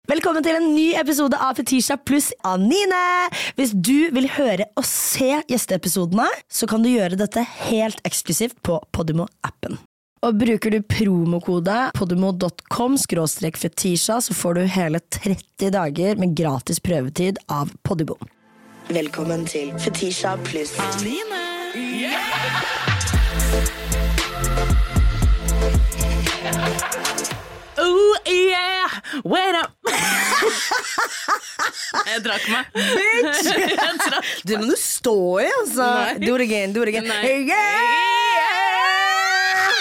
Velkommen til en ny episode av Fetisha pluss Anine. Hvis du vil høre og se gjesteepisodene, så kan du gjøre dette helt eksklusivt på Podimo-appen. Og bruker du promokode podimo.com/fetisha, så får du hele 30 dager med gratis prøvetid av Podimo. Velkommen til Fetisha pluss Anine. Oh yeah, wait up. Jeg drakk meg. Bitch! Det må du stå i, altså. Nei. Do it again. Nei. Hey, yeah!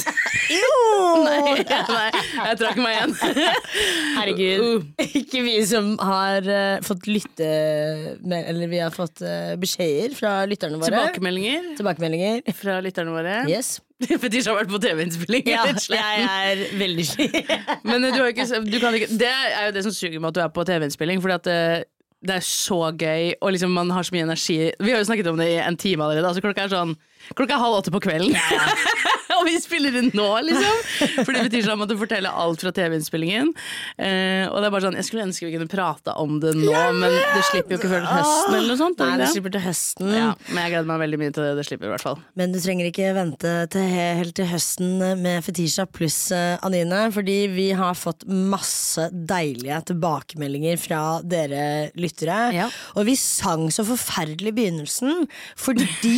Nei, jeg trakk meg igjen. Herregud, ikke vi som har fått lytte, eller vi har fått beskjeder fra lytterne våre. Tilbakemeldinger fra lytterne våre. Yes. Fetisha har vært på TV-innspilling. Ja, jeg veldig Men du kan ikke, det jo det som suger med at du på TV-innspilling, fordi at det så gøy, og liksom man har så mye energi. Vi har jo snakket om det i en time allerede. Altså klokka 7:30 på kvelden. Og vi spiller inn nå, liksom. For det betyr sånn at du forteller alt fra TV-innspillingen. Og det bare sånn, jeg skulle ønske vi kunne prate om det nå, men det slipper jo ikke før til høsten eller noe sånt. Nei, det slipper til høsten. Ja, men jeg gleder meg veldig mye til det. Det slipper i hvert fall. Men du trenger ikke vente helt til høsten med Fetisha pluss Anine, fordi vi har fått masse deilige tilbakemeldinger fra dere lyttere. Ja. Og vi sang så forferdelig i begynnelsen, fordi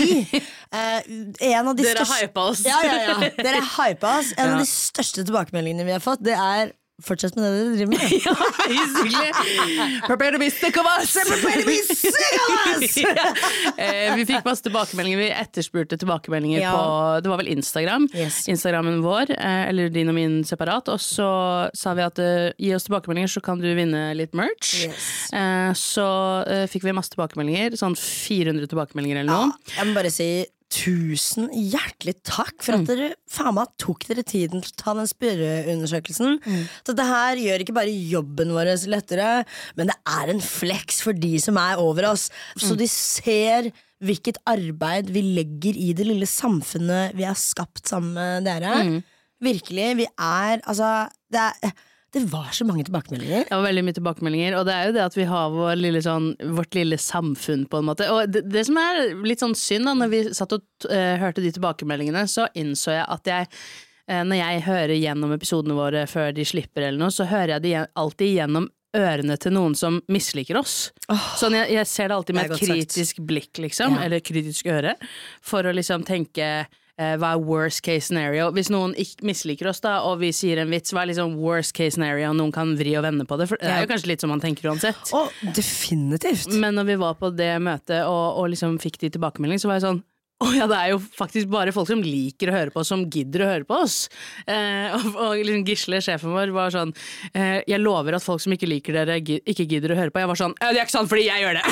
en av de Dere største... hypa oss. Ja. Dere hypa oss. En av de største tilbakemeldingene vi har fått, det fortsett med det dere driver med. Ja, basically. Prepare to be sick of us! Prepare to be sick of us! Vi fikk masse tilbakemeldinger. Vi etterspurte tilbakemeldinger på, det var vel Instagram. Yes. Instagrammen vår, eller din og min separat. Og så sa vi at gi oss tilbakemeldinger, så kan du vinne litt merch. Yes. Så fikk vi masse tilbakemeldinger, sånn 400 tilbakemeldinger eller noe. Jeg må bare si tusen hjertelig takk for at dere faen meg tok dere tiden til å ta den spørreundersøkelsen. Så dette her gjør ikke bare jobben vår lettere, men det en flex for de som over oss, så de ser hvilket arbeid vi legger i det lille samfunnet vi har skapt sammen med dere. Virkelig, vi altså det var så mange tilbakemeldinger. Det var veldig mye tilbakemeldinger, og det jo det at vi har vårt lille samfunn på en måte. Og det som litt sånn synd da, når vi satt og hørte de tilbakemeldingene, så innså jeg at når jeg hører gjennom episodene våre før de slipper eller noe, så hører jeg de alltid gjennom ørene til noen som misliker oss. Sånn jeg ser det alltid med et kritisk blikk, liksom, eller kritisk øre, for å liksom tenke... hva worst case scenario? Hvis noen ikke misliker oss da, og vi sier en vits, hva liksom worst case scenario? Noen kan vri og vende på det, for det jo kanskje litt som man tenker uansett. Definitivt. Men når vi var på det møtet og liksom fikk de tilbakemelding, så var jeg sånn, det jo faktisk bare folk som liker å høre på oss, som gidder å høre på oss. Og liksom Gisle, sjefen vår, var sånn, jeg lover at folk som ikke liker dere ikke gidder å høre på. Jeg var sånn, det ikke sant fordi jeg gjør det.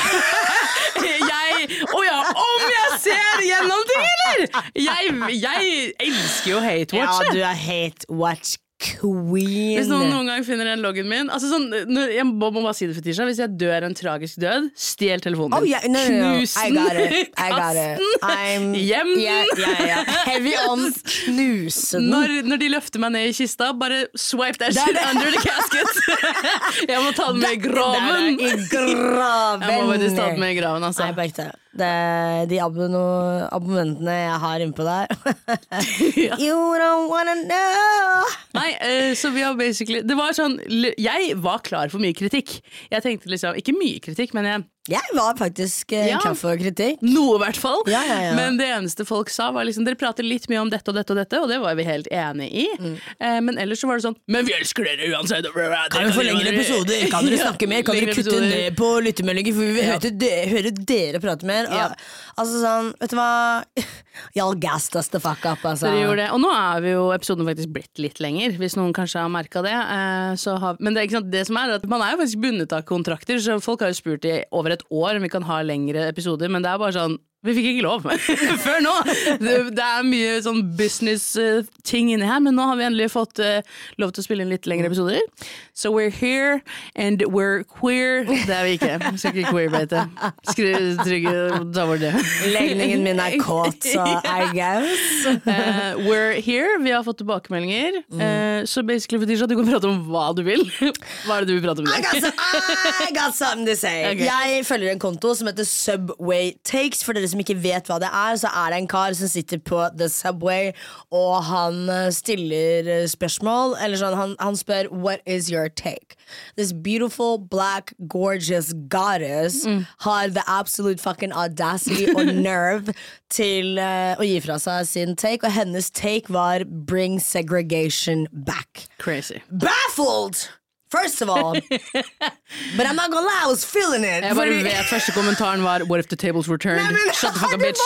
Om jeg ser gjennom ting, eller? Jeg elsker jo hate watch. Ja, du hate watch queen. Hvis noen gang finner den loggen min, altså sånn, jeg må bare si det, Fetisha, hvis jeg dør en tragisk død, stjel telefonen min. No. Knus den, I got it. Hjem. Heavy on knuse den. Når de løfter meg ned i kista, bare swipe that shit under the casket. Jeg må ta den med i graven. I graven. Jeg må faktisk ta den med i graven, altså. Nei, bare de abonnentene jeg har inne på der. You don't wanna know. Nei, så vi har basically, det var sånn, jeg var klar for mye kritikk. Jeg tenkte liksom, ikke mye kritikk, men jeg var faktisk klar for kritikk. Noe i hvert fall. Ja. Men det eneste folk sa var liksom, dere prater litt mye om dette og dette og dette, og det var vi helt enige i. Men ellers så var det sånn, men vi elsker dere uansett. Kan vi få lengre episoder? Kan dere snakke mer? Kan dere kutte ned på lyttemeldinger? For vi vil høre dere prate mer. Altså sånn, vet du hva? Y'all gassed us the fuck up, altså. Dere gjorde det. Og nå vi jo episoden faktisk blitt litt lenger, hvis noen kanskje har merket det. Men det, ikke sant, det som at man jo faktisk bundet av kontrakter, så folk har jo spurt i over et år om vi kan ha lengre episoder, men det bare sånn, Vi fikk ikke lov før nå. Det mye sånn business-ting inni her, men nå har vi endelig fått lov til å spille inn litt lengre episoder. So we're here, and we're queer. Det vi ikke. Vi skal ikke queer-bate. Trygge, da var det. Legningen min kåt, så I guess. We're here. Vi har fått tilbakemeldinger. Så basically, Fetisha, du kan prate om hva du vil. Hva det du vil prate om? I got something to say. Okay. Jeg følger en konto som heter Subway Takes. For dere som ikke vet hva det så det en kar som sitter på The Subway, og han stiller spørsmål, eller sånn, han spør what is your take? This beautiful, black, gorgeous goddess har the absolute fucking audacity og nerve til å gi fra seg sin take, og hennes take var bring segregation back. Crazy. Baffled! First of all, but I'm not gonna lie, I was feeling it. Jeg bare vet første kommentaren var what if the tables were turned? Shut the fuck up, bitch.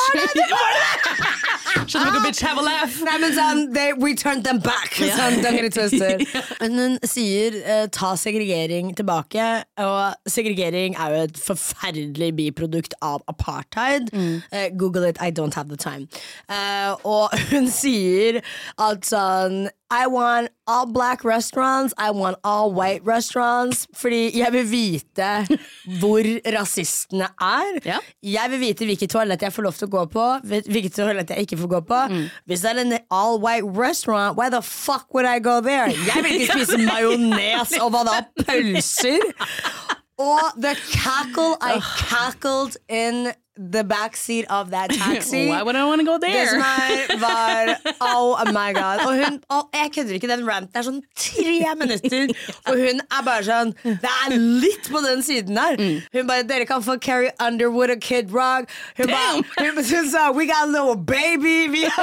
Shut the fuck up, bitch, have a laugh. Nei, men sånn, we turned them back. Sånn, don't get it twisted. Men hun sier ta segregering tilbake, og segregering jo et forferdelig biprodukt av apartheid. Google it, I don't have the time. Og hun sier at sånn I want all black restaurants, I want all white restaurants, fordi jeg vil vite hvor rasistene Ja. Jeg vil vite hvilke toalett jeg får lov til å gå på, hvilke toalett jeg ikke får gå på. Hvis det en all white restaurant, why the fuck would I go there? Jeg vil ikke spise majones og hva da, pølser. Og the cackle I cackled in the backseat of that taxi. Why would I want to go there? Det som var oh my god. Og hun, jeg kødder ikke, den ranten sånn 3 minutter, og hun bare sånn, det litt på den siden der. Hun bare, dere kan få Carrie Underwood og Kid Rock. Hun sa, we got a little baby.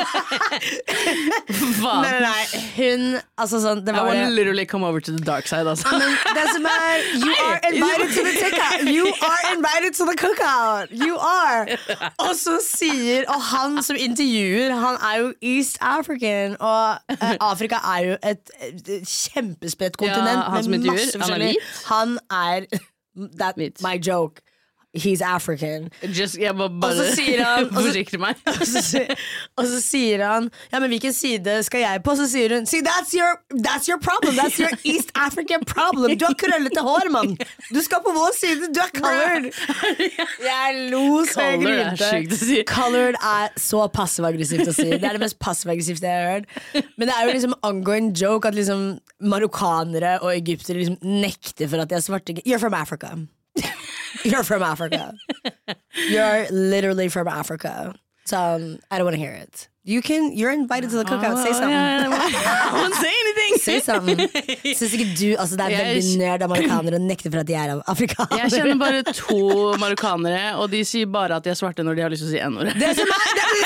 Nei, hun, altså sånn, det var I want to literally come over to the dark side, altså. Men det som you are invited to the cookout. You are invited to the cookout. You are. Og så sier, og han som intervjuer, han jo East African, og Afrika jo et kjempespredt kontinent han som intervjuer, masse han that's my joke. He's African. Just, bare og så sier han forsikre meg. og så sier han, ja, men hvilken side skal jeg på? Så sier hun, see, that's your problem. That's your East African problem. Du har krøllete hår, mann. Du skal på vår side. Du colored. Jeg lo så jeg grinte. Si. Colored så passiv-aggressivt å si. Det det mest passiv-aggressivt jeg har hørt. Men det jo liksom ongoing joke at liksom marokkanere og egyptere liksom nekter for at de svarte. You're from Africa. You're from Africa. You're literally from Africa. So I don't want to hear it. You're invited to the cookout. Say something. I won't say anything. Say something. Synes ikke du, altså det veldig nerd av marokkanere og nekter for at de av afrikanere. Jeg kjenner bare 2 marokkanere, og de sier bare at de svarte når de har lyst til å si n-ordet. Det som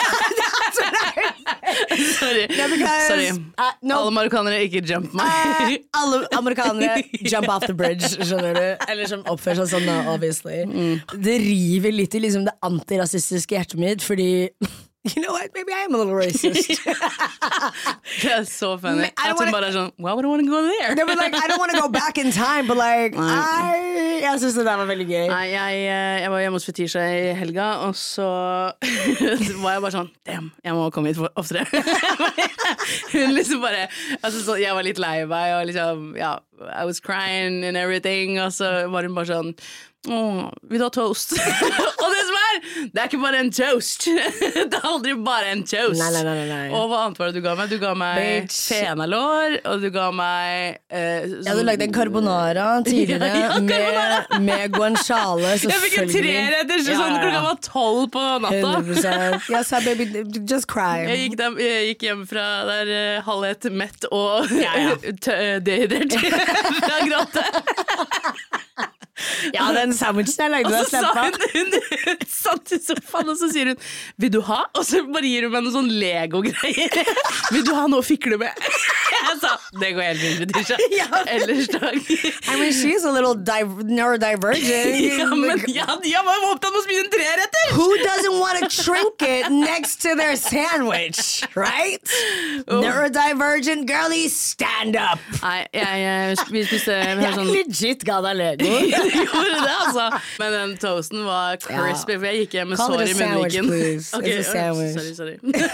Sorry. Alle marokkanere ikke jump meg. Alle amerikanere jump off the bridge, skjønner du? Eller som oppfører seg sånn, obviously. Det river litt i liksom det antirasistiske hjertet mitt, fordi you know what, maybe I am a little racist. Det så funny. At hun bare sånn, why would I want to go there? No, but like, I don't want to go back in time, but like, jeg synes det der var veldig gøy. Nei, jeg var hjemme hos Fetisha i helga, og så var jeg bare sånn, damn, jeg må komme hit oftere. Hun liksom bare, altså så, jeg var litt lei meg, og liksom, ja, I was crying and everything, og så var hun bare sånn, vil du ha toast? Og det som det ikke bare en toast. Det aldri bare en toast. Nei. Og hva annet var det du ga meg? Du ga meg fenalår, og du ga meg jeg hadde lagd en carbonara tidligere med guanciale, selvfølgelig. Jeg fikk en 3-retter sånn klokka var 12 på natta. 100%. Jeg sa, baby, just cry. Jeg gikk hjem fra der halvhet mett og dehydrert fra gråte. Ja, den sandwichen jeg lagde. Og så sa hun satt i sofaen, og så sier hun, vil du ha? Og så bare gir hun meg noen sånn Lego-greier. Vil du ha noe å fikle med? Jeg sa, Det går helt fint, Tisha. Ellers takk. I mean, she's a little neurodivergent. Jeg var opptatt med å spise en treretter! Who doesn't want a trinket next to their sandwich, right? Neurodivergent girlie, stand up! Nei, vi spiste Jeg legit ga deg Lego. Du gjorde det, altså. Men den toasten var crispy, for jeg gikk hjem med sår i munnviken. Please. Okay, It's a sandwich. Sorry.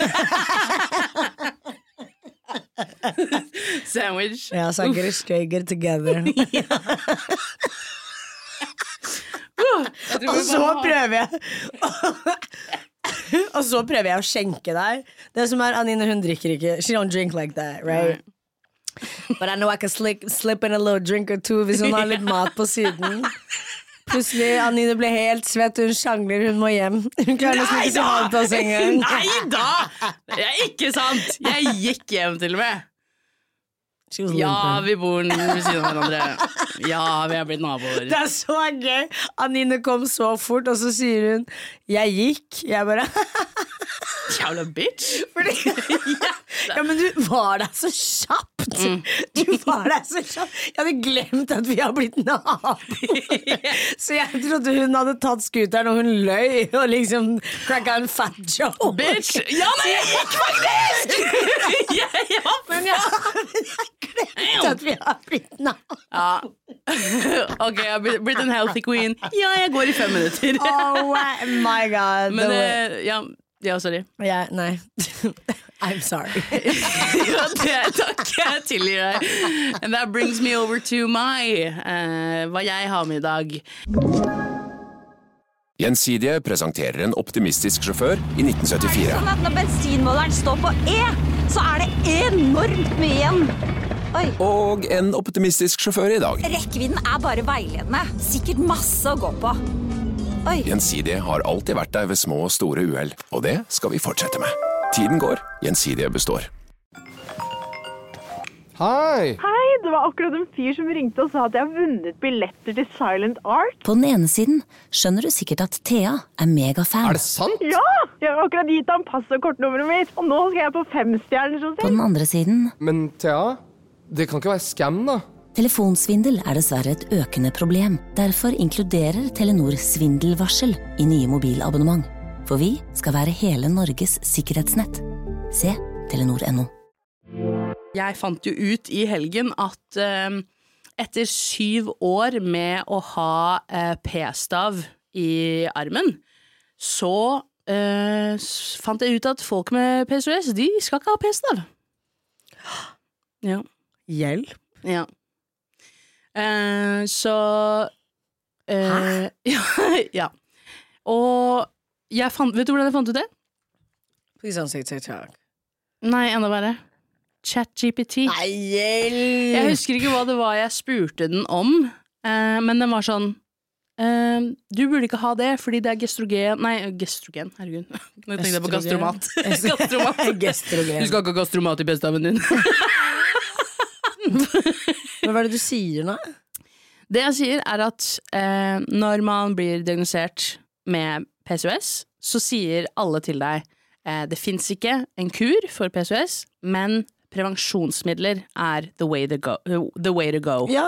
Sandwich. Ja, så get it straight, get it together. Og så prøver jeg Og så prøver jeg å skjenke deg. Det som Anine, hun drikker ikke. She don't drink like that, right? But I know I can slip in a little drink or two hvis hun har litt mat på siden. Plutselig, Anine ble helt svett, hun sjangler, hun må hjem. Hun klarer nesten ikke å ha på sengen. Nei da! Det er ikke sant! Jeg gikk hjem til og med. Ja, vi bor ved siden av hverandre. Ja, vi har blitt naboer. Det er så gøy. Anine kom så fort, og så sier hun jeg gikk. Jeg bare Jævla bitch. Ja, men du var der så kjapt. Du var der så kjapt. Jeg hadde glemt at vi har blitt naboer. Så jeg trodde hun hadde tatt skuteren, og hun løy og liksom cracka en fat joke. Bitch. Ja, nei, jeg gikk faktisk! Men jeg glemte at vi har blitt naboer. Ja. Ok, jeg har blitt en healthy queen. Ja, jeg går i 5 minutter. Oh my god. Men ja, sorry. Nei. I'm sorry. Ja, takk, jeg tilgir deg. And that brings me over to hva jeg har med i dag. Gjensidige presenterer en optimistisk sjåfør i 1974. Sånn at når bensinmåleren står på E, så er det enormt mye igjen. Oi. Og en optimistisk sjåfør i dag. Rekkevidden er bare veiledende. Sikkert masse å gå på. Oi. Gjensidige har alltid vært der ved små og store uhell, og det skal vi fortsette med. Tiden går, Gjensidige består. Hei! Hei, det var akkurat en fyr som ringte og sa at jeg har vunnet billetter til Silent Art. På den ene siden skjønner du sikkert at Thea er megafan. Er det sant? Ja! Jeg har akkurat gitt ham pass og kortnummeret mitt, og nå skal jeg på 5-stjerners På hotell. den andre siden Men Thea, det kan ikke være scam da. telefonsvindel er dessverre et økende problem. Derfor inkluderer Telenor svindelvarsel i nye mobilabonnement. For vi skal være hele Norges sikkerhetsnett. Se Telenor.no. Jeg fant jo ut i helgen at etter 7 år med å ha p-stav i armen, så fant jeg ut at folk med PCOS, de skal ikke ha p-stav. Ja. Hjelp. Ja. Så Hæ? Ja. Og vet du hvordan jeg fant ut det? Please don't say TikTok. Nei, enda verre. ChatGPT. Nei, hjelp! Jeg husker ikke hva det var jeg spurte den om, men den var sånn du burde ikke ha det, fordi det er gestrogen. Nei, gestrogen, herregud. Nå tenkte jeg på gastromat. Gestrogen. Du skal ikke ha gastromat i p-staven din. Men hva er det du sier nå? Det jeg sier er at når man blir diagnosert med PCOS, så sier alle til deg det finnes ikke en kur for PCOS, men prevensjonsmidler er the way to go. Ja,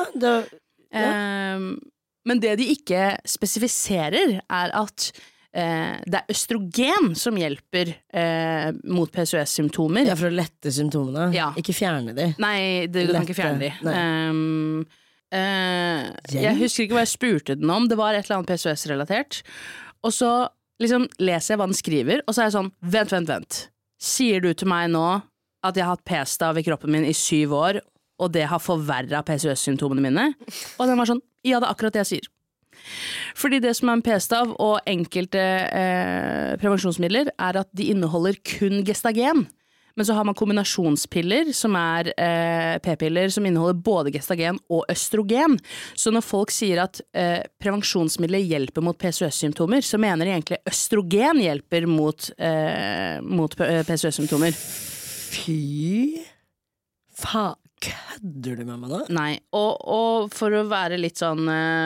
Men det de ikke spesifiserer er at det er østrogen som hjelper mot PCOS-symptomer. Ja, for å lette symptomene. Ja. Ikke fjerne de. Nei, du kan ikke fjerne de. Jeg husker ikke hva jeg spurte den om. Det var et eller annet PCOS-relatert. Og så liksom leser jeg hva den skriver, og så er jeg sånn, vent. Sier du til meg nå at jeg har hatt p-stav i kroppen min i 7 år, og det har forverret PCOS-symptomene mine? Og den var sånn, ja, det er akkurat det jeg sier. Fordi det som er en p-stav og enkelte prevensjonsmidler er at de inneholder kun gestagen. Men så har man kombinasjonspiller som er p-piller som inneholder både gestagen og østrogen. Så når folk sier at prevensjonsmidler hjelper mot PCOS-symptomer, så mener de egentlig østrogen hjelper mot PCOS-symptomer. Fy faen, kødder du med meg nå? Nei, og for å være litt sånn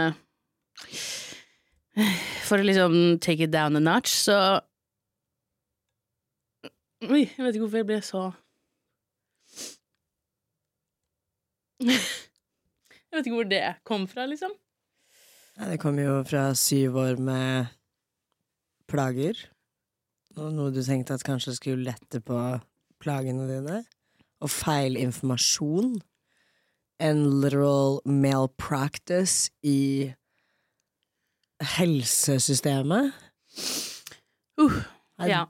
for å liksom take it down a notch, så oi, jeg vet ikke hvorfor jeg ble så Jeg vet ikke hvor det kom fra, liksom. Det kom jo fra 7 år med plager. Og noe du tenkte at kanskje skulle lette på plagene dine. Og feil informasjon. En literal malpractice i helsesystemet. Ja.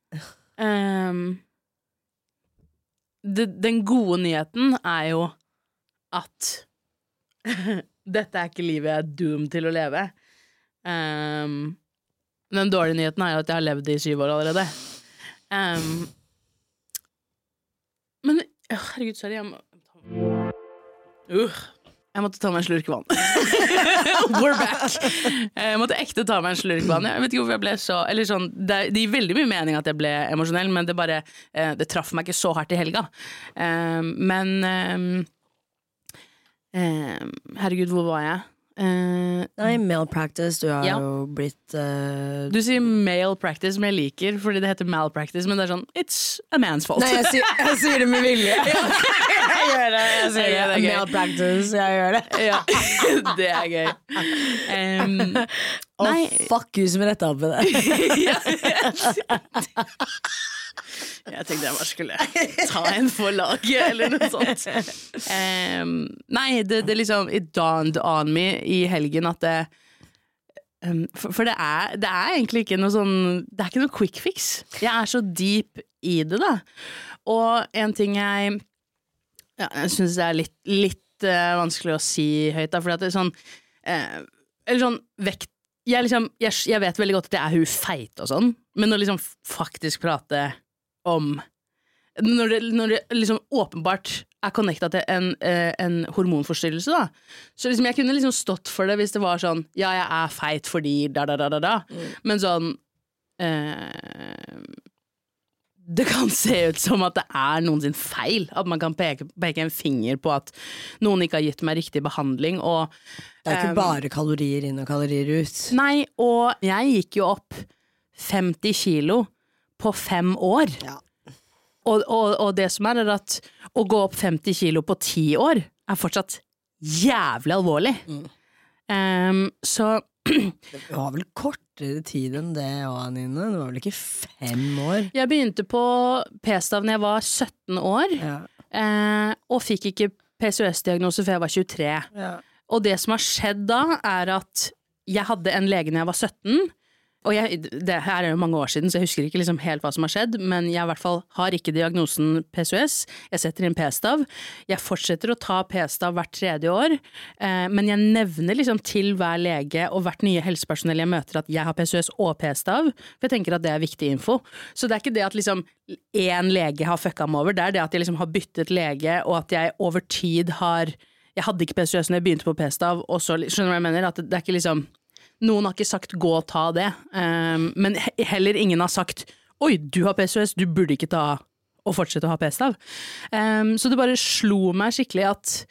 Den gode nyheten er jo at dette er ikke livet jeg er doomed til å leve. Den dårlige nyheten er jo at jeg har levd i 7 år allerede. Men herregud, sorry, jeg måtte ta meg en slurk vann. We're back. Jeg måtte ekte ta meg en slurk vann. Jeg vet ikke hvorfor jeg ble så eller sånn, det gir veldig mye mening at jeg ble emosjonell, men det traff meg ikke så hardt i helga. Men herregud, hvor var jeg? Nei, malpractice, du har jo blitt Du sier male practice, men jeg liker fordi det heter malpractice, men det er sånn, it's a man's fault. Nei, jeg sier det med vilje. Jeg gjør det, jeg sier det. Malpractice, jeg gjør det. Ja, det er gøy. Nei. Fuck you som retta opp med det. Jeg tenkte jeg bare skulle ta en for laget, eller noe sånt. Nei, det liksom it dawned on me i helgen at det for det er egentlig ikke noe sånn, det er ikke noe quick fix. Jeg er så deep i det da. Og en ting jeg synes det er litt vanskelig å si høyt da, fordi at det er sånn eller sånn vekt. Jeg vet veldig godt at jeg er hun feit og sånn, men å liksom faktisk prate om når det liksom åpenbart er connectet til en hormonforstyrrelse da, så liksom jeg kunne liksom stått for det hvis det var sånn, ja, jeg er feit fordi men sånn det kan se ut som at det er noen sin feil, at man kan peke en finger på at noen ikke har gitt meg riktig behandling, og det er ikke bare kalorier inn og kalorier ut. Nei, og jeg gikk jo opp 50 kilo på 5 år. Ja. Og det som er at å gå opp 50 kilo på 10 år er fortsatt jævlig alvorlig. Så det var vel kortere tid enn det, Anine. Det var vel ikke 5 år? Jeg begynte på p-stav når jeg var 17 år, og fikk ikke PCOS-diagnose før jeg var 23. Ja. Og det som har skjedd da, er at jeg hadde en lege når jeg var 17, og det her er jo mange år siden, så jeg husker ikke liksom helt hva som har skjedd, men jeg i hvert fall har ikke diagnosen PCOS. Jeg setter inn p-stav. Jeg fortsetter å ta p-stav hvert 3. år, men jeg nevner liksom til hver lege og hvert nye helsepersonell jeg møter at jeg har PCOS og p-stav, for jeg tenker at det er viktig info. Så det er ikke det at liksom en lege har fucka meg over, det er det at jeg liksom har byttet lege, og at jeg over tid jeg hadde ikke PCOS når jeg begynte på p-stav, og så, skjønner du hva jeg mener? At det er ikke liksom noen har ikke sagt gå og ta det, men heller ingen har sagt oi, du har PCOS, du burde ikke ta og fortsette å ha p-stav. Så det bare slo meg skikkelig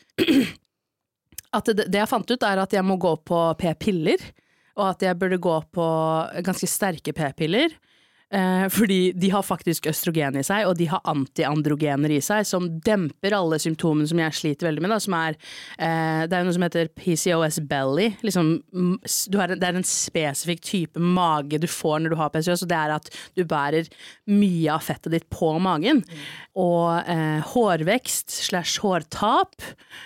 at det jeg fant ut er at jeg må gå på p-piller, og at jeg burde gå på ganske sterke p-piller, fordi de har faktisk østrogen i seg, og de har antiandrogener i seg, som demper alle symptomene som jeg sliter veldig med, da, som det er noe som heter PCOS belly, liksom, det er en spesifikk type mage du får når du har PCOS, og det er at du bærer mye av fettet ditt på magen, og hårvekst / hårtap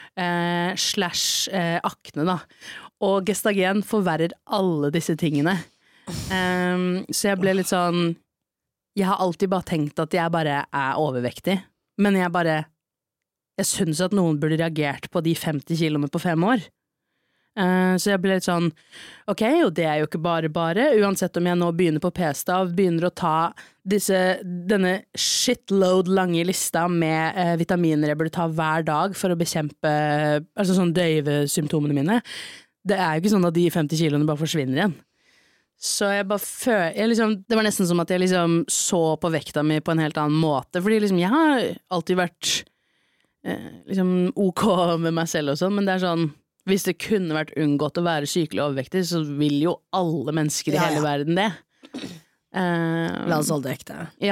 / akne da, og gestagen forverrer alle disse tingene. Så jeg ble litt sånn, jeg har alltid bare tenkt at jeg bare er overvektig, men jeg synes at noen burde reagert på de 50 kiloene på 5 år. Så jeg ble litt sånn, ok, og det er jo ikke bare, uansett om jeg nå begynner på p-stav, begynner å ta denne shitload lange lista med vitaminer jeg burde ta hver dag for å bekjempe, altså sånn døyve symptomene mine. Det er jo ikke sånn at de 50 kiloene bare forsvinner igjen. Så jeg bare det var nesten som at jeg liksom så på vekta mi på en helt annen måte, fordi liksom jeg har alltid vært liksom ok med meg selv og sånn, men det er sånn, hvis det kunne vært unngått å være sykelig overvektig, så vil jo alle mennesker i hele verden det. La oss holde det ekte. Ja.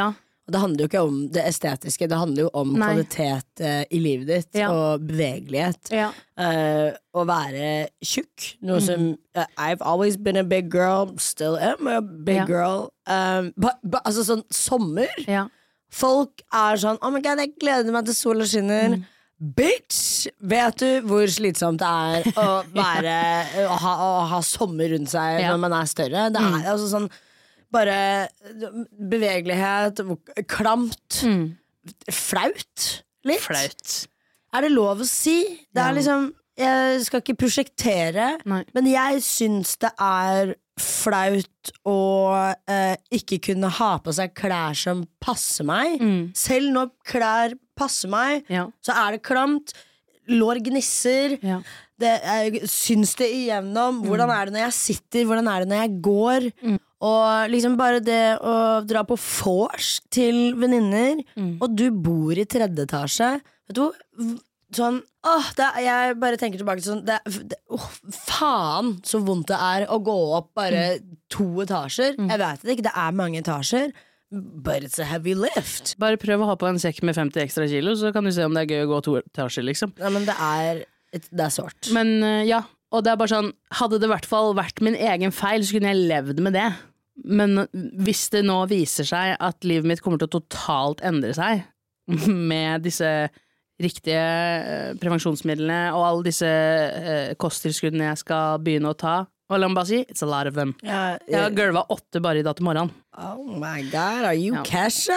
Og det handler jo ikke om det estetiske, det handler jo om kvalitet i livet ditt og bevegelighet. Å være tjukk, noe som I've always been a big girl, still am a big girl. Altså sånn sommer. Folk sånn, oh my god, jeg gleder meg til sola skinner. Bitch, vet du hvor slitsomt det å ha sommer rundt seg når man større? Det altså sånn bare bevegelighet, klamt, flaut litt. Flaut. Det lov å si? Det liksom, jeg skal ikke prosjektere, men jeg synes det flaut å ikke kunne ha på seg klær som passer meg. Selv når klær passer meg, så det klamt, lår gnisser, jeg syns det igjennom, hvordan det når jeg sitter, hvordan det når jeg går, og liksom bare det å dra på vors til venninner, og du bor i 3. etasje, vet du, sånn, jeg bare tenker tilbake til sånn, faen så vondt det å gå opp bare 2 etasjer, jeg vet det ikke, det mange etasjer, but it's a heavy lift. Bare prøv å ha på en sekk med 50 ekstra kilo, så kan du se om det gøy å gå 2 etasjer, liksom. Ja, men det sårt. Men og det bare sånn, hadde det i hvert fall vært min egen feil, så kunne jeg levd med det. Men hvis det nå viser seg at livet mitt kommer til å totalt endre seg, med disse riktige prevensjonsmidlene og alle disse kosttilskuddene jeg skal begynne å ta, og la meg bare si, it's a lot of them. Jeg har gølvet 8 bare i dag til morgenen. Oh my god, are you Kesha?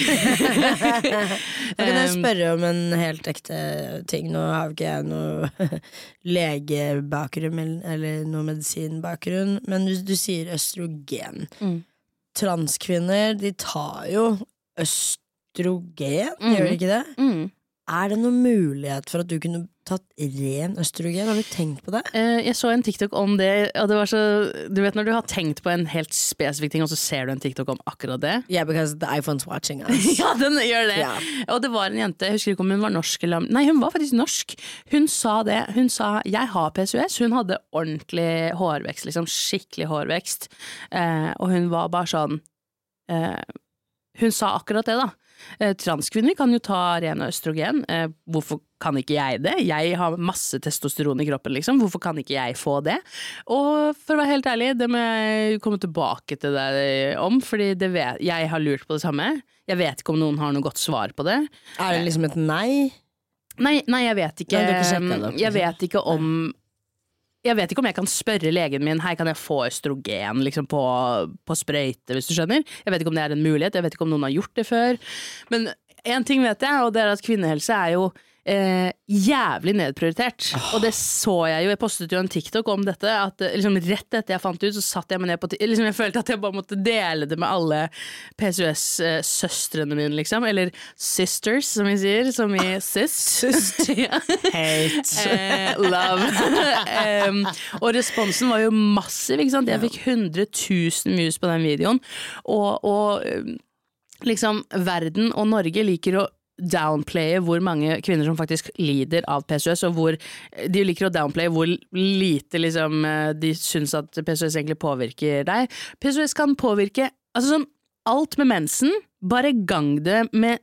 Kan jeg spørre om en helt ekte ting? Nå har ikke jeg noe legebakgrunn eller noe medisinbakgrunn, men du sier østrogen. Transkvinner, de tar jo østrogen, gjør de ikke det? Det noen mulighet for at du kunne tatt ren østrogen? Har du tenkt på det? Jeg så en TikTok om det, og det var så, du vet når du har tenkt på en helt spesifikk ting, og så ser du en TikTok om akkurat det. Yeah, because the iPhone's watching us. Ja, den gjør det. Og det var en jente, jeg husker ikke om hun var norsk eller... Nei, hun var faktisk norsk. Hun sa det, hun sa, jeg har PCOS. Hun hadde ordentlig hårvekst, liksom skikkelig hårvekst. Og hun var bare sånn... hun sa akkurat det da. Transkvinner kan jo ta ren østrogen. Hvorfor kan ikke jeg det? Jeg har masse testosteron i kroppen, liksom. Hvorfor kan ikke jeg få det? Og for å være helt ærlig, det må jeg komme tilbake til deg om, fordi jeg har lurt på det samme. Jeg vet ikke om noen har noe godt svar på det. Det liksom et nei? Nei, jeg vet ikke. Jeg vet ikke om jeg kan spørre legen min, hei, kan jeg få østrogen liksom på sprøyte, hvis du skjønner? Jeg vet ikke om det en mulighet, jeg vet ikke om noen har gjort det før. Men en ting vet jeg, og det at kvinnehelse jo jævlig nedprioritert. Og det så jeg jo, jeg postet jo en TikTok om dette, at liksom rett etter jeg fant ut, så satt jeg meg ned på liksom jeg følte at jeg bare måtte dele det med alle PCOS-søstrene mine, liksom, eller sisters, som vi sier, som i sist. Hate. Love. Og responsen var jo massiv, ikke sant? Jeg fikk 100 000 views på den videoen, og liksom verden og Norge liker å downplaye hvor mange kvinner som faktisk lider av PCOS, og hvor de liker å downplaye hvor lite liksom, de syns at PCOS egentlig påvirker deg. PCOS kan påvirke altså sånn alt med mensen, bare gang det med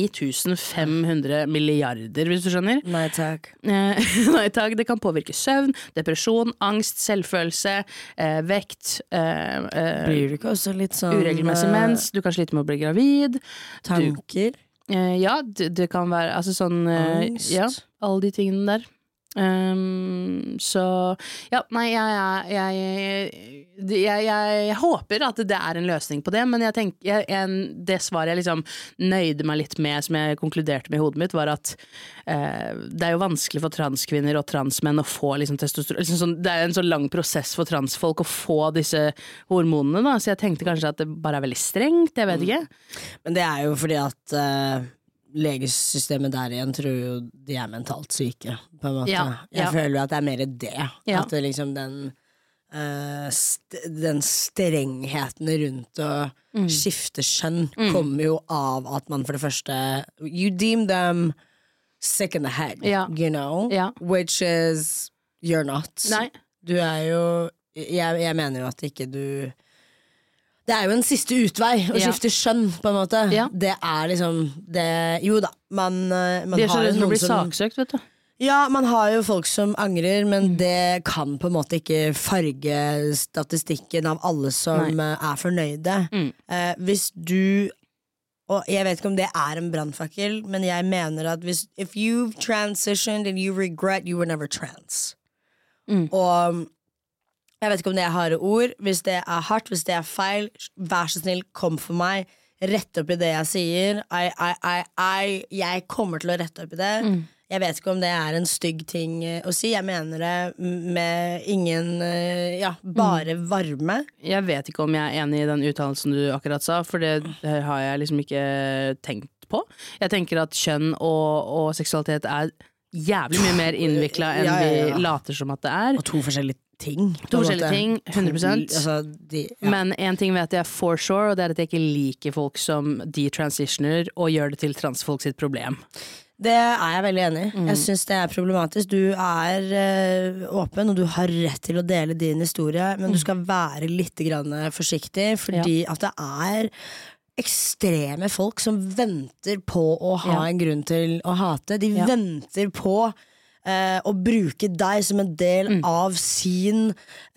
9500 milliarder, hvis du skjønner. Nei takk. Nei takk, det kan påvirke søvn, depresjon, angst, selvfølelse, vekt, blir du ikke også litt sånn uregelmessig mens, du kan slite med å bli gravid. Tanker? Ja, det kan være altså sånn, ja, alle de tingene der. Så ja, nei, jeg håper at det en løsning på det, men jeg tenker, det svaret jeg liksom nøyde meg litt med, som jeg konkluderte med i hodet mitt, var at det jo vanskelig for transkvinner og transmenn å få liksom testosteron, liksom sånn, det en så lang prosess for transfolk å få disse hormonene da, så jeg tenkte kanskje at det bare veldig strengt, jeg vet ikke. Men det jo fordi at legesystemet der igjen tror jo de mentalt syke, på en måte. Jeg føler jo at det mer det. At det liksom den strengheten rundt å skifte skjønn kommer jo av at man for det første you deem them sick in the head, you know? Which is you're not. Nei. Du jo jeg mener jo at ikke du Det jo en siste utvei å skifte skjønn, på en måte. Ja. Det liksom det, jo da, man De så redd for å bli saksøkt, vet du. Ja, man har jo folk som angrer, men det kan på en måte ikke farge statistikken av alle som fornøyde. Hvis du, og jeg vet ikke om det en brannfakkel, men jeg mener at if you've transitioned and you regret, you were never trans. Og jeg vet ikke om det harde ord. Hvis det hardt, hvis det feil, vær så snill, kom for meg. Rett opp i det jeg sier. Jeg kommer til å rette opp i det. Jeg vet ikke om det en stygg ting å si. Jeg mener det med ingen bare varme. Jeg vet ikke om jeg enig i den uttalelsen du akkurat sa, for det har jeg liksom ikke tenkt på. Jeg tenker at kjønn og seksualitet jævlig mye mer innviklet enn vi later som at det Og to forskjellige ting. 100%. Men en ting vet jeg for sure, og det at jeg ikke liker folk som detransitioner og gjør det til transfolk sitt problem. Det jeg veldig enig i. Jeg synes det problematisk. Du åpen, og du har rett til å dele din historie, men du skal være litt grann forsiktig, fordi at det ekstreme folk som venter på å ha en grunn til å hate. De venter på å bruke deg som en del av sin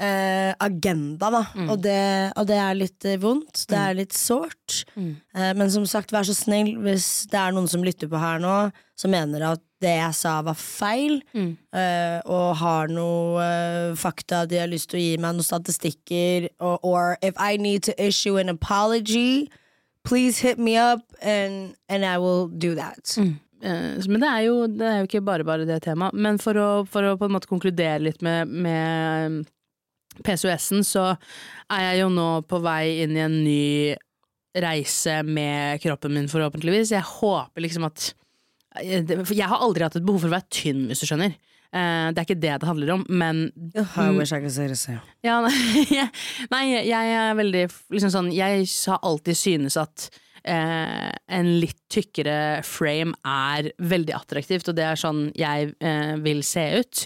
agenda da. Og det litt vondt, det litt sårt, men som sagt, vær så snill hvis det noen som lytter på her nå som mener at det jeg sa var feil og har noe fakta de har lyst til å gi meg, noen statistikker or if I need to issue an apology, please hit me up and I will do that. Men det jo ikke bare det temaet. Men for å på en måte konkludere litt med PCOS-en, så jeg jo nå på vei inn i en ny reise med kroppen min, forhåpentligvis. Jeg håper liksom at jeg har aldri hatt et behov for å være tynn, hvis du skjønner. Det ikke det handler om, men I wish I could say the same. Ja, nei, jeg veldig liksom sånn, jeg har alltid synes at en litt tykkere frame veldig attraktivt, og det sånn jeg vil se ut.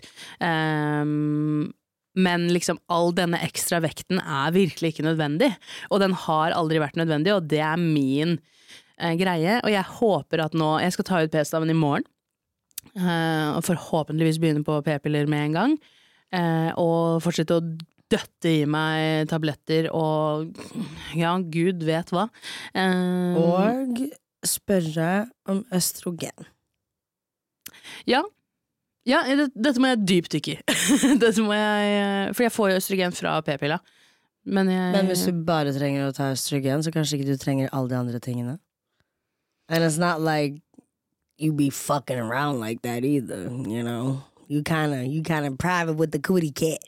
Men liksom all denne ekstra vekten virkelig ikke nødvendig, og den har aldri vært nødvendig, og det min greie, og jeg håper at nå, jeg skal ta ut p-staven i morgen, og forhåpentligvis begynne på p-piller med en gang, og fortsette å døtte i meg tabletter og ja, Gud vet hva. Og spørre om østrogen. Ja, dette må jeg dypdykke i. Dette må jeg, for jeg får jo østrogen fra p-pilla. Men hvis du bare trenger å ta østrogen, så kanskje ikke du trenger alle de andre tingene. And it's not like you be fucking around like that either, you know. You kind of private with the cootie cat.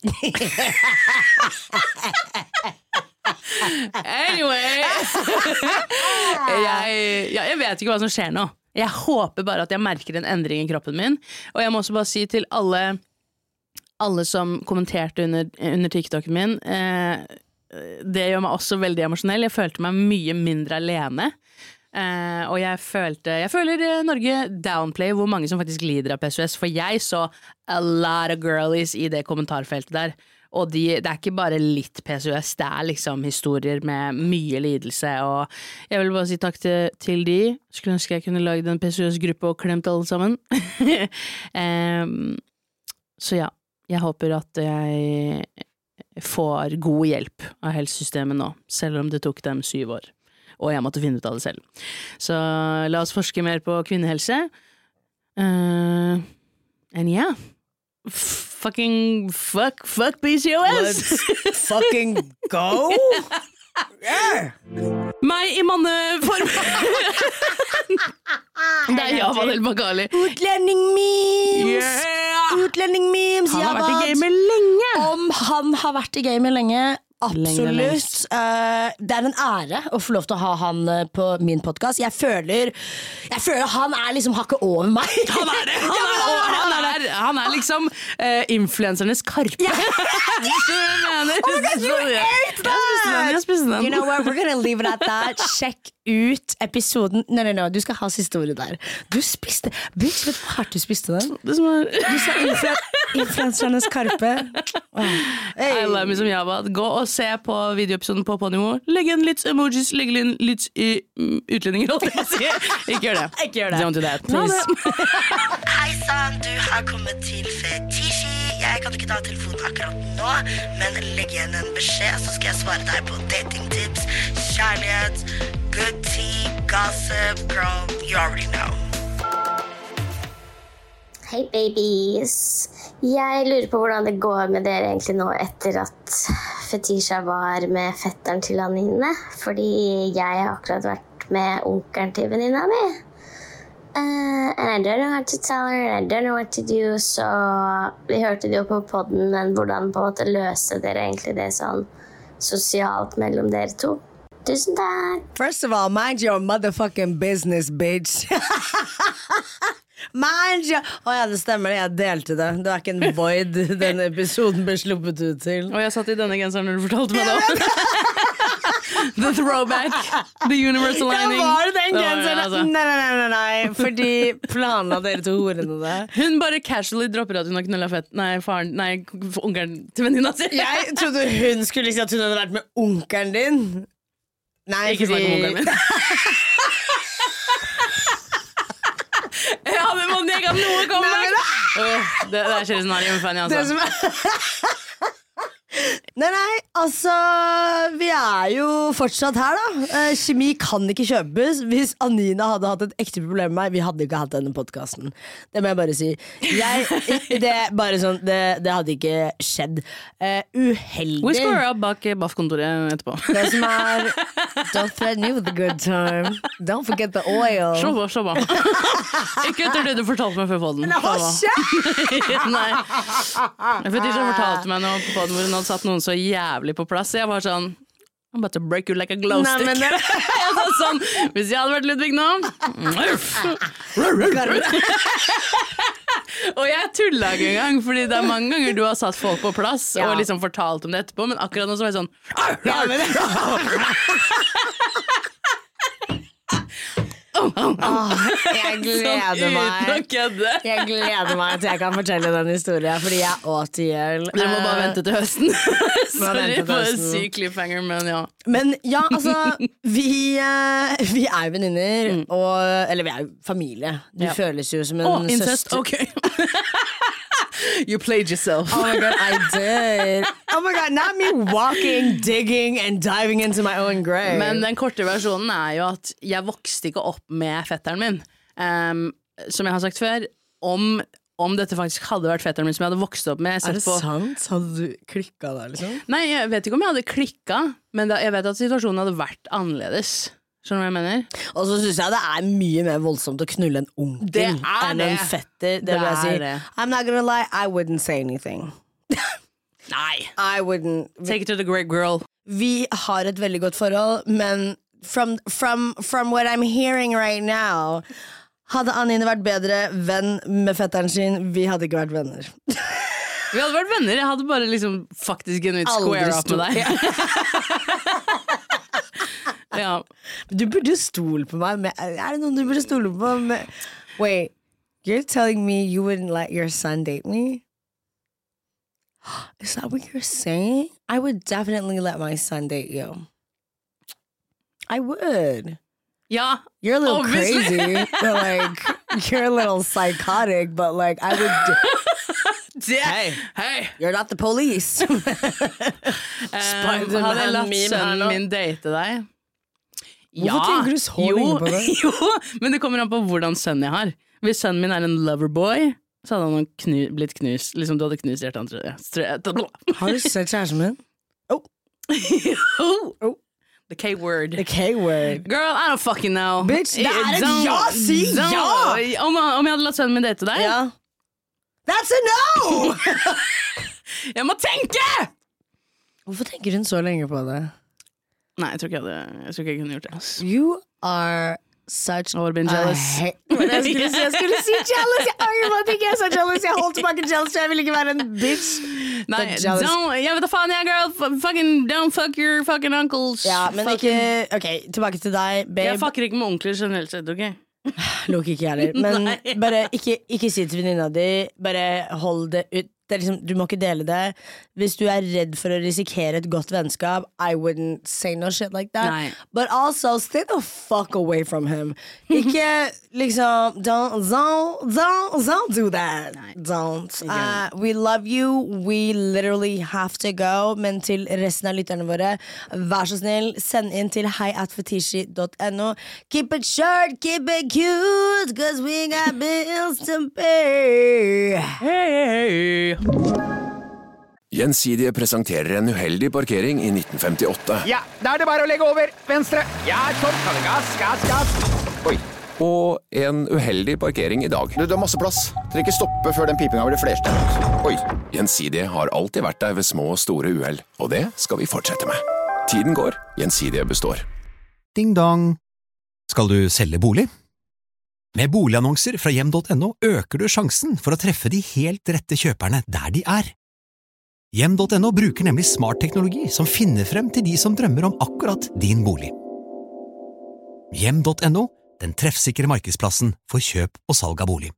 Anyway. Jeg vet ikke hva som skjer nå. Jeg håper bare at jeg merker en endring i kroppen min. Og jeg må også bare si til alle som kommenterte under TikToken min, det gjør meg også veldig emosjonell. Jeg følte meg mye mindre alene. Og jeg føler Norge downplay hvor mange som faktisk lider av PCOS, for jeg så a lot of girlies i det kommentarfeltet der, og det ikke bare litt PCOS, det liksom historier med mye lidelse, og jeg vil bare si takk til de. Skulle ønske jeg kunne lagd en PCOS-gruppe og klemt alle sammen. Så ja, jeg håper at jeg får god hjelp av helsesystemet nå, selv om det tok dem 7 år. Og jeg måtte finne ut av det selv. Så la oss forske mer på kvinnehelse. And yeah. Fuck PCOS! Let's fucking go! Yeah! Meg i manneform! Det Javad El Baghali. Utlending-memes! Yeah! Utlending-memes, Han har vært i gamet lenge! Om han har vært i gamet lenge... Absolutt. Det en ære å få lov til å ha han på min podcast. Jeg føler han liksom hakket over meg. Han det! Han liksom influencernes Karpe. Ja. Oh my God, you ate that! jeg spiste den. You know what, we're gonna leave it at that. Sjekk ut episoden. No, du skal ha siste ordet der. Du spiste, bitch, vet du hvor hardt du spiste den? Det som er Du sa influencernes Karpe. I love me som Java. Gå og se på videoepisoden på Podimo. Legg inn litt emojis, legg inn litt utlendinger, holdt jeg på å si. Ikke gjør det. Ikke gjør det. Don't do that, please. Hei sann, du har kommet til Fetisji. Jeg kan ikke ta telefonen akkurat nå, men legg igjen en beskjed, så skal jeg svare deg på datingtips, kjærlighet, good tea, gossip, girl, you already know. Hei babies. Jeg lurer på hvordan det går med dere egentlig nå etter at Fetisha var med fetteren til Anine, fordi jeg har akkurat vært med onkelen til venninna mi. And I don't know how to tell her, and I don't know what to do, så vi hørte det jo på podden, men hvordan på en måte løser dere egentlig det sånn sosialt mellom dere to? Tusen takk! First of all, mind your motherfucking business, bitch. Mind your... ja, det stemmer det, jeg delte det. Det var ikke en void denne episoden ble sluppet ut til. Og jeg satt i denne genseren når du fortalte meg det. The throwback, the universal lining. Ja, var det den genseren? Altså. Nei, fordi planla dere to horene det. Hun bare casually dropper at hun har knullet onkelen til venninna si. Jeg trodde hun skulle si at hun hadde vært med onkelen din. Nei, Ikke snakk om onkelen min. Ja, men må jeg kan noe komme back. Det er Kjell Snarri, fan, altså. Nei, altså vi er jo fortsatt her da. Kjemi kan ikke kjøpes. Hvis Anina hadde hatt et ekte problem med meg, vi hadde ikke hatt denne podcasten. Det må jeg bare si. Det bare sånn, det hadde ikke skjedd. Uheldig. We score up bak baffkontoret etterpå. Det som don't threaten you with a good time. Don't forget the oil. Se på. Ikke etter det du fortalte meg før podden. Hva skjer? Nei. Fetisha fortalte meg noe på podden hvor hun hadde satt noen så jævlig på plass. Jeg var sånn I'm about to break you like a glow stick. Jeg sa sånn, hvis jeg hadde vært Ludvig nå Og jeg tulla ikke engang, fordi det er mange ganger du har satt folk på plass og liksom fortalt om det etterpå, men akkurat nå så var jeg sånn jeg gleder meg til jeg kan fortelle den historien, fordi jeg åt ihjel. Dere må bare vente til høsten. Sorry for en syk cliffhanger, men ja. Men ja, altså vi er jo venninner, eller vi er jo familie. Du føles jo som en incest, søster. ok. You played yourself. Oh my god, I did. Oh my god, not me walking, digging and diving into my own grave. Men den korte versjonen er jo at jeg vokste ikke opp med fetteren min. Som jeg har sagt før, om dette faktisk hadde vært fetteren min som jeg hadde vokst opp med. Er det sant? Hadde du klikket da, liksom? Nei, jeg vet ikke om jeg hadde klikket, men jeg vet at situasjonen hadde vært annerledes. Skjønner du hva jeg mener? Og så synes jeg det er mye mer voldsomt å knulle en onkel enn en fetter. Det vil jeg si. I'm not gonna lie, I wouldn't say anything. Nei. I wouldn't. Take it to the great girl. Vi har et veldig godt forhold, men from what I'm hearing right now, hadde Anine vært bedre venn med fetteren sin, vi hadde ikke vært venner. Vi hadde vært venner, jeg hadde bare liksom faktisk genuint square up med deg. Ja. Du burde stole på meg. Er det noen du burde stole på? Wait, you're telling me you wouldn't let your son date me? Is that what you're saying? I would definitely let my son date you. I would. Ja, you're a little obviously. Crazy, but like you're a little psychotic, but like I would. Hey, you're not the police. Hadde jeg latt sønnen min date deg? Hvorfor tenker du så lenge på det? Jo, men det kommer an på hvordan sønnen jeg har. Hvis sønnen min er en loverboy, så hadde han blitt knust. Liksom du hadde knust hjertet hans. Har du sett kjæresten min? The K-word. The K-word. Girl, I don't fucking know. Bitch, det er et ja, si ja! Om jeg hadde latt sønnen min date deg? Ja. That's a no! Jeg må tenke! Hvorfor tenker hun så lenge på det? Nei, jeg tror ikke jeg kunne gjort det. You are such I would have been jealous. Jeg skulle si jealous. Jeg angrer på at jeg ikke er så jealous. Jeg holdt tilbake jealous, for jeg vil ikke være en bitch. Nei, The jealous- jeg vet da faen, girl. Fucking don't fuck your fucking uncles. Ja, men ikke Ok, tilbake til deg, babe. Jeg fucker ikke med onkler generelt sett, ok? Loki ikke heller. Men Nei. bare ikke si til venninna di. Bare hold det ut. Det er liksom, du må ikke dele det. Hvis du er redd for å risikere et godt vennskap, I wouldn't say no shit like that. Nei. But also, stay the fuck away from him. Ikke liksom Don't do that. Don't. We love you. We literally have to go. Men til resten av lytterne våre, vær så snill, send inn til hi@fetishi.no. Keep it short, keep it cute, cause we got bills to pay. Hey. Gjensidige presenterer en uheldig parkering i 1958. Ja, da er det bare å legge over. Venstre. Ja, sånn. Gass. Oi. Og en uheldig parkering i dag. Du har masse plass. Trenger ikke stoppe før den pipinga blir flerstemt. Oi. Gjensidige har alltid vært der ved små og store uhell, og det skal vi fortsette med. Tiden går, Gjensidige består. Ding dong. Skal du selge bolig? Med boligannonser fra hjem.no øker du sjansen for å treffe de helt rette kjøperne der de er. Hjem.no bruker nemlig smart teknologi som finner frem til de som drømmer om akkurat din bolig. Hjem.no, den treffsikre markedsplassen for kjøp og salg av bolig.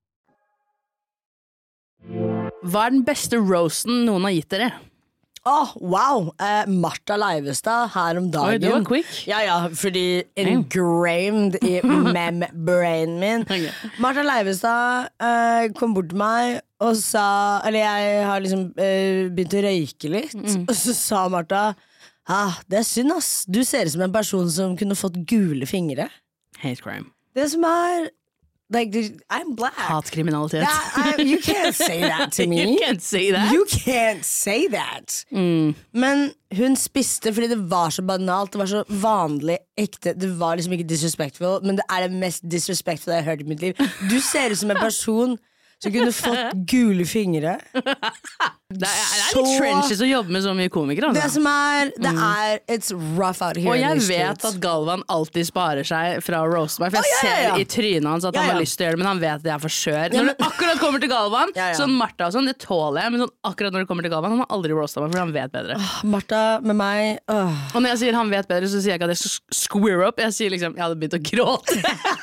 Hva er den beste roasten noen har gitt dere? Wow, Martha Leivestad her om dagen. Oi, det var quick. Ja, fordi ingrained i mem-brainen min. Okay. Martha Leivestad kom bort til meg og sa, eller jeg har liksom begynt å røyke litt, og så sa Martha, det er synd ass, du ser ut som en person som kunne fått gule fingre. Hate crime. Det som like, I'm black. Hatkriminalitet. You can't say that to me. You can't say that. You can't say that. Men hun spiste fordi det var så banalt. Det var så vanlig, ekte. Det var liksom ikke disrespectful, men det er det mest disrespectful jeg har hørt i mitt liv. Du ser ut som en person som kunne fått gule fingre. Det er litt trenches å jobbe med så mye komikere. Det som it's rough out here. Og jeg vet at Galvan alltid sparer seg fra å roaste meg, for jeg ser i trynet hans at han har lyst til å gjøre det, men han vet at jeg er for skjør. Når det akkurat kommer til Galvan, sånn Martha og sånn, det tåler jeg, men sånn akkurat når det kommer til Galvan, han har aldri roastet meg, for han vet bedre. Martha med meg Og når jeg sier han vet bedre, så sier jeg ikke at jeg skal square up. Jeg sier liksom, jeg hadde begynt å gråte.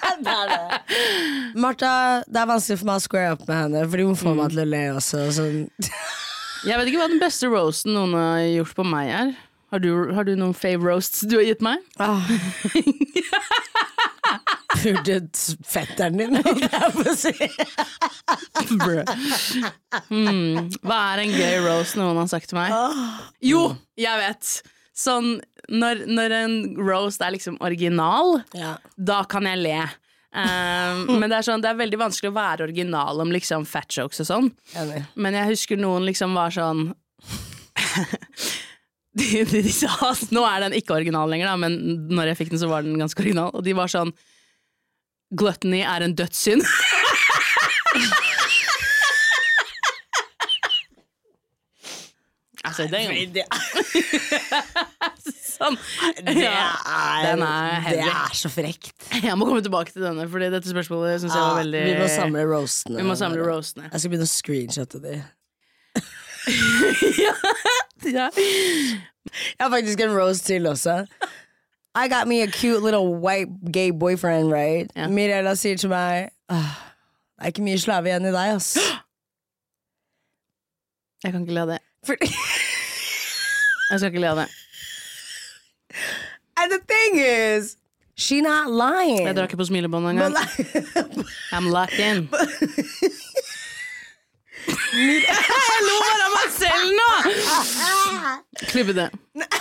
Martha, det er vanskelig for meg å square up med henne, fordi hun får meg til å le også sånn. Jeg vet ikke hva den beste roasten noen har gjort på meg er. Har du noen fave roasts du har gitt meg? Purdet fetteren din, holdt jeg på å si. Hva er en gøy roast noen har sagt til meg? Jo, jeg vet. Sånn, når en roast er liksom original, da kan jeg le. Men det er veldig vanskelig å være original om liksom fat jokes og sånn. Men jeg husker noen liksom var sånn de sa, nå er den ikke original lenger da, men når jeg fikk den så var den ganske original. Og de var sånn, gluttony er en dødssynd. Altså, det sånn. Det er så frekt. Jeg må komme tilbake til denne, fordi dette spørsmålet synes jeg var veldig... Vi må samle roastene. Jeg skal begynne å screenshotte de. Ja. Jeg har faktisk en roast til også. I got me a cute little white gay boyfriend, right? Mirella sier til meg, det er ikke mye slave igjen i deg, ass. Jeg kan ikke le av det. Jeg skal ikke le av det. And the thing is, she not lying. Jeg drar ikke på smilebånd en gang. I'm locked in. Jeg lo bare av meg selv nå. Klippe det.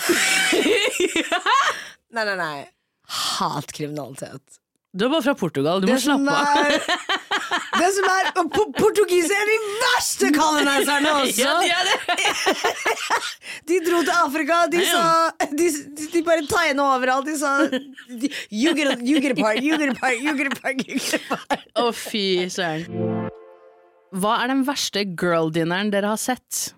Nei. Hatkriminalitet. Du er bare fra Portugal, du må slappe av. Det som er portugise er de verste kolonizerne også. Ja, de er det. De dro til Afrika, de sa de bare tegnet overalt. De sa you get a part. Å, fy søren. Hva er den verste girl-dinneren dere har sett?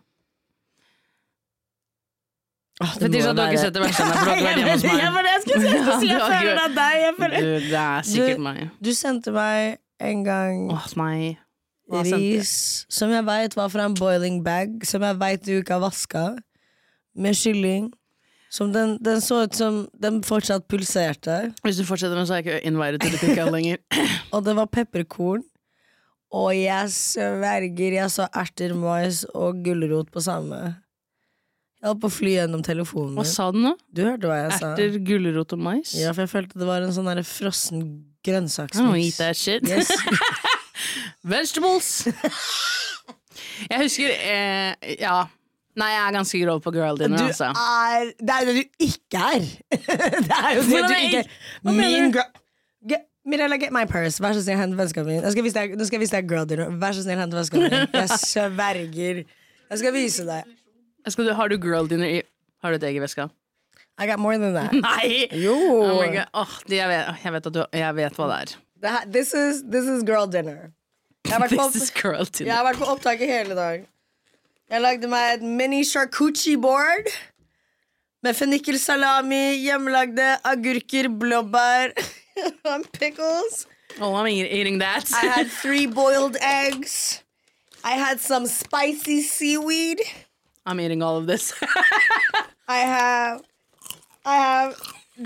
Fetisha, du har ikke sett det verste, for du har ikke vært hjemme hos meg. Jeg føler det er deg. Det er sikkert meg. Du sendte meg en gang meg. Ris som jeg vet var fra en boiling bag, som jeg vet du ikke har vasket, med kylling. Som den så ut som den fortsatt pulserte. Hvis du fortsetter med så er jeg ikke invited til det ikke lenger. Og det var pepperkorn. Og jeg sverger, jeg så erter, mais og gulrot på samme. Jeg holdt på å fly gjennom telefonen. Hva sa du nå? Du hørte hva jeg sa. Erter, gulrot og mais? Ja, for jeg følte det var en sånn der frossen grønnsaksmix. I don't eat that shit. Yes. Vegetables! Jeg husker, ja... Nei, jeg er ganske grov på girl dinner, altså. Det er det du ikke er. Det er jo det du ikke er. Min girl... Mirella, get my purse. Vær så snill, hent vesken min. Nå skal jeg vise deg girl dinner. Vær så snill, hent vesken min. Jeg sverger. Jeg skal vise deg. Har du girl dinner i... Har du et egg i veska? I got more than that. Nei! Jo. Oh my God. Jeg vet hva det er. This is girl dinner. This is girl dinner. Jeg har vært på opptaket hele dag. Jeg lagde meg et mini charcuterie board med fennikelsalami, hjemmelagde agurker, blåbær and pickles. Oh, I'm eating that. I had 3 boiled eggs. I had some spicy seaweed. I'm eating all of this. I have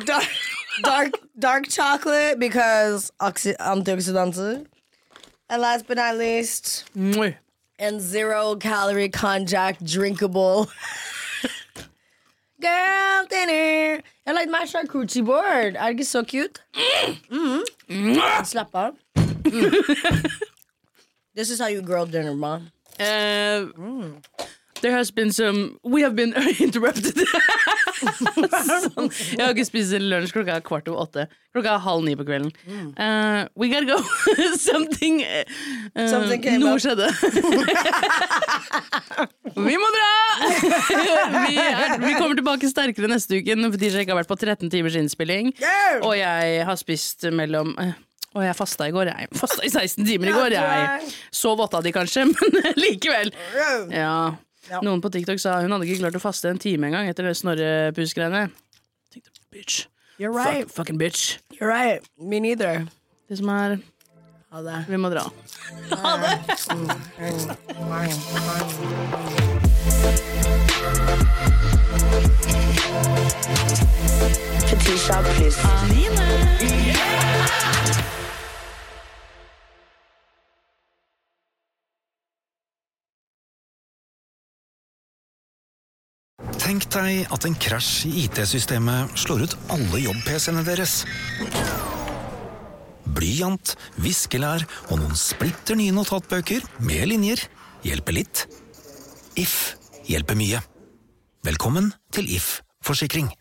dark chocolate because antioxidanter. And last but not least, and 0-calorie konjac drinkable. Girl dinner. Jeg lagde meg charcuterie board. Er det ikke så cute? Slapp av. This is how you girl dinner, man. There has been some... We have been interrupted. Sånn. Jeg har ikke spist lunsj, klokka er 7:15. Klokka er 8:30 på kvelden. We gotta go. Something noe skjedde. Vi må dra! Vi kommer tilbake sterkere neste uke, fordi jeg ikke har vært på 13 timers innspilling. Og jeg har spist mellom... Og jeg fastet i går, jeg fastet i 16 timer i går. Jeg sov 8 av de kanskje, men likevel. Ja. Noen på TikTok sa hun hadde ikke klart å faste en time en gang etter det snorrepusgreiene. Bitch. You're right. Fucking bitch. You're right. Me neither. Det som er... Ha det. Vi må dra. Ha det! Fetisha plus Anine. Tenk deg at en krasj i IT-systemet slår ut alle jobb-PC-ene deres. Blyant, viskelær og noen splitter nye notatbøker med linjer hjelper litt. If hjelper mye. Velkommen til If Forsikring.